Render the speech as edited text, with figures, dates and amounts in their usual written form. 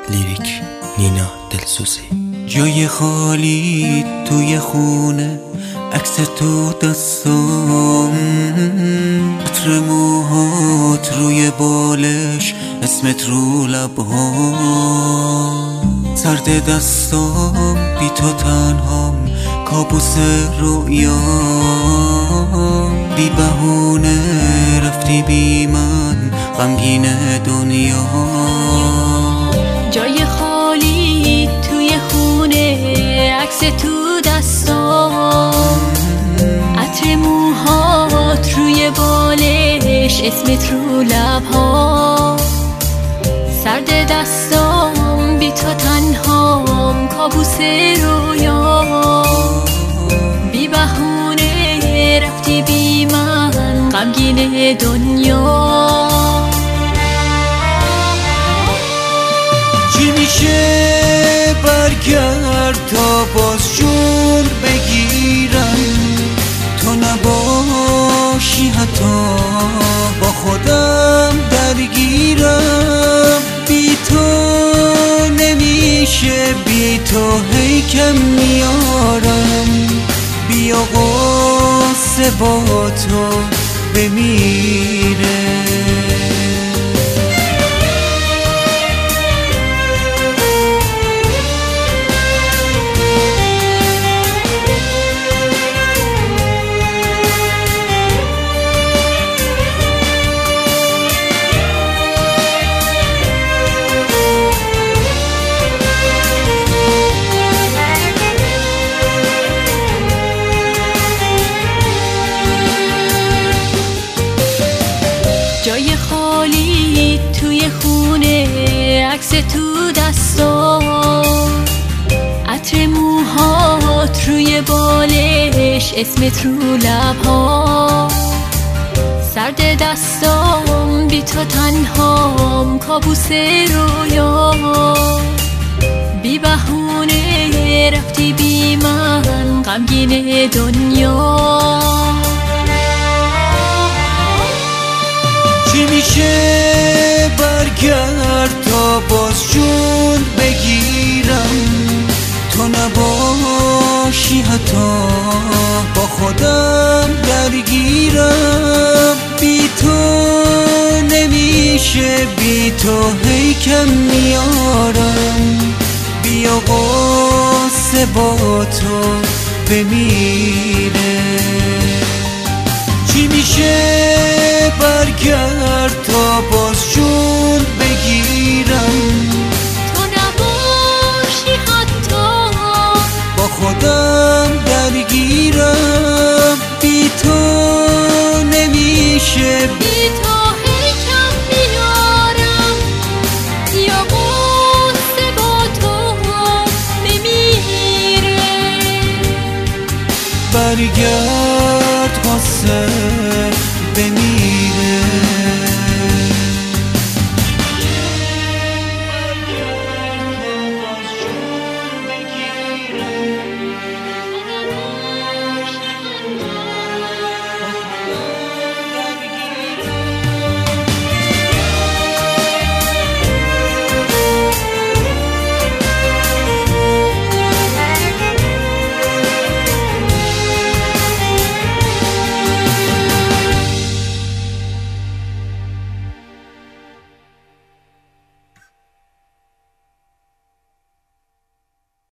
لیریک نینا دلسوزی. جای خالی توی خونه، عکس تو دستام، عطر موهات روی بالش، اسمت رو لبهام، سرد دستام بی تو تنهام، کابوس رویام، بی بهونه رفتی بی من، غمگین دنیا. جای خالی توی خونه، عکس تو دستام، عطر موهات روی بالش، اسمت رو لبها، سرد دستام بی تو تنهام، کابوس رویا، بی بهونه رفتی بی من، غمگین دنیا. چی میشه برگرد تا باز جون بگیرم، تو نباشی حتی با خودم درگیرم، بی تو نمیشه، بی تو هی کم میارم، بیا قصه با تو بمیره. جای خالی توی خونه، عکس تو دستام، عطر موهات روی بالش، اسمت رو لبها، سرد دستام بی تو تنهام، کابوس رویا، بی بهونه رفتی بی من، غمگین دنیا. چی میشه برگرد تا باز جون بگیرم، تو نباشی حتی با خودم درگیرم، بی تو نمیشه، بی تو هی کم میارم، بیا قصه با تو بمیره. چی میشه برگرد تا باز جون بگیرم، تو نباشی حتی با خودم درگیرم، بی تو نمیشه، بی تو هی کم میارم، یا قصه با تو بمیره. برگرد قصه بمیره.